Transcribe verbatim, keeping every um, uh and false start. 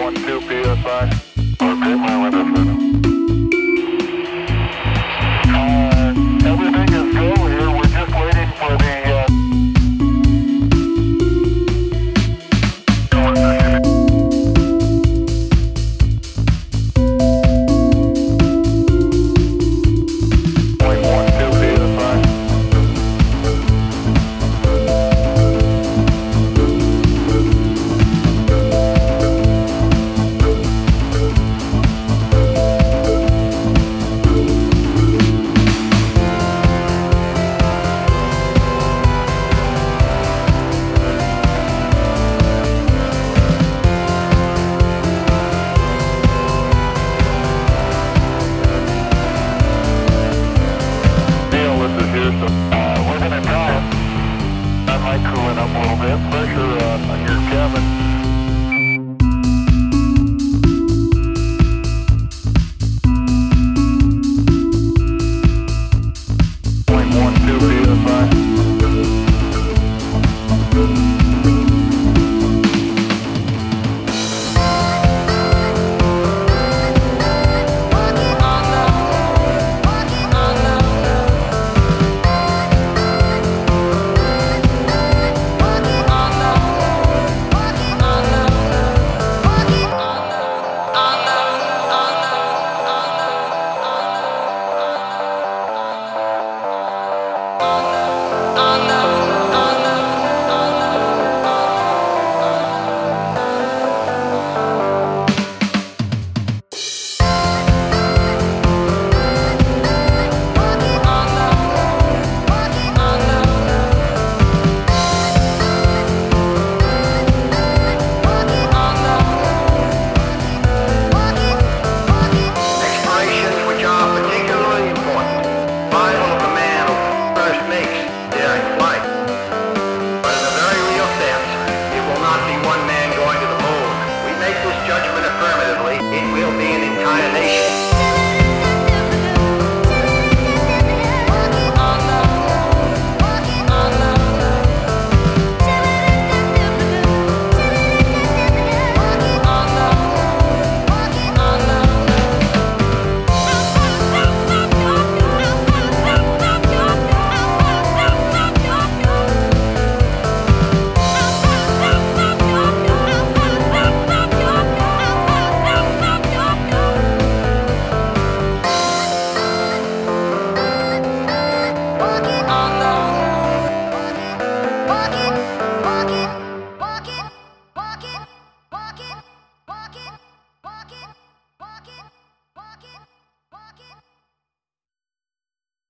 one two P S I. Okay, my windows right now. Uh, everything is go here. We're just waiting for the. Uh, point one two P S I. Neil, this is Houston. Uh, we're gonna try it. That might cool it up a little bit. Pressure uh, on your cabin.